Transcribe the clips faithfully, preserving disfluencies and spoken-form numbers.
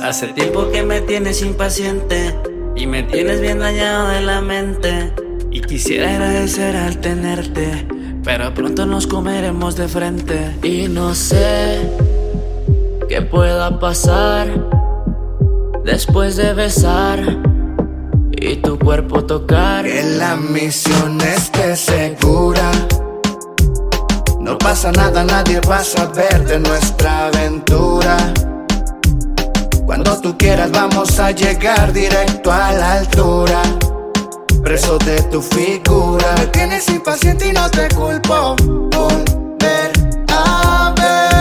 Hace tiempo que me tienes impaciente y me tienes bien dañado de la mente. Y quisiera agradecer al tenerte, pero pronto nos comeremos de frente. Y no sé qué pueda pasar después de besar y tu cuerpo tocar. Que la misión esté segura. No pasa nada, nadie va a saber de nuestra aventura. Cuando tú quieras vamos a llegar directo a la altura. Preso de tu figura. Me tienes impaciente y no te culpo. Volver a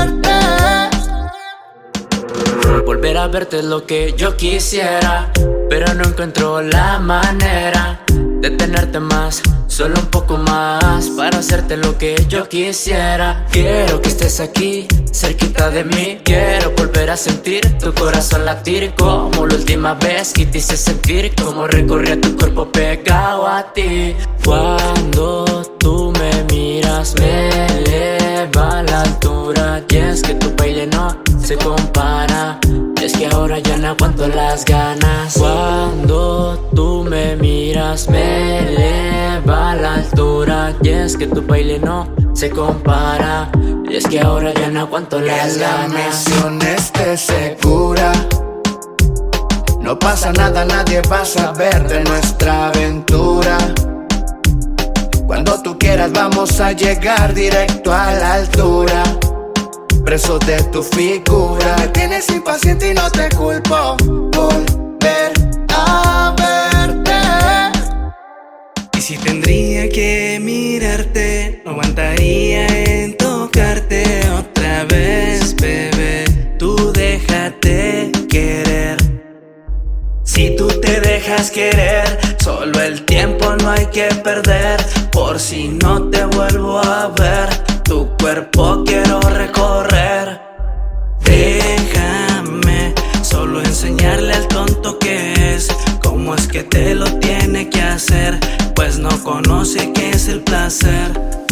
verte. Volver a verte es lo que yo quisiera, pero no encuentro la manera de tenerte más, solo un poco más, para hacerte lo que yo quisiera. Quiero que estés aquí, cerquita de mí. Quiero volver a sentir tu corazón latir, como la última vez que te hice sentir como recorría tu cuerpo pegado a ti. Cuando tú me miras me eleva a la altura, y es que tu baile no se compara. Es que ahora ya no aguanto las ganas. Cuando tú me miras me eleva a la altura, y es que tu baile no se compara. Y es que ahora ya no aguanto las ganas. Que la misión esté segura. No pasa nada, nadie va a saber de nuestra aventura. Cuando tú quieras vamos a llegar directo a la altura. Preso de tu figura. Me tienes impaciente y no te culpo. Volver a verte. Y si tendría que mirarte, no aguantaría en tocarte otra vez, bebé. Tú déjate querer. Si tú te dejas querer, solo el tiempo no hay que perder. Por si no te vuelvo a ver, tu cuerpo quiero recorrer. Déjame solo enseñarle al tonto que es, cómo es que te lo tiene que hacer, pues no conoce qué es el placer.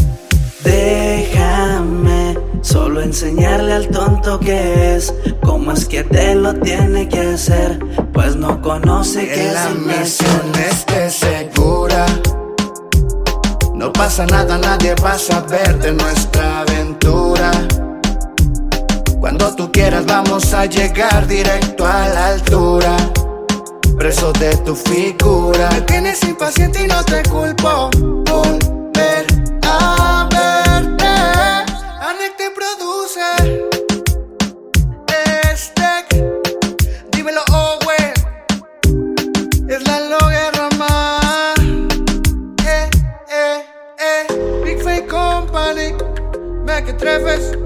Déjame solo enseñarle al tonto que es, cómo es que te lo tiene que hacer, pues no conoce qué es el placer. Que la misión esté segura. No pasa nada, nadie va a saber de nuestra aventura. Cuando tú quieras vamos a llegar directo a la altura. Preso de tu figura. Me tienes impaciente y no te culpo. Volver a verte. Anek te produce. Este, dímelo Owen. Es la Loguerra más. Eh, eh, eh. Big Fake Company. Me que trefes.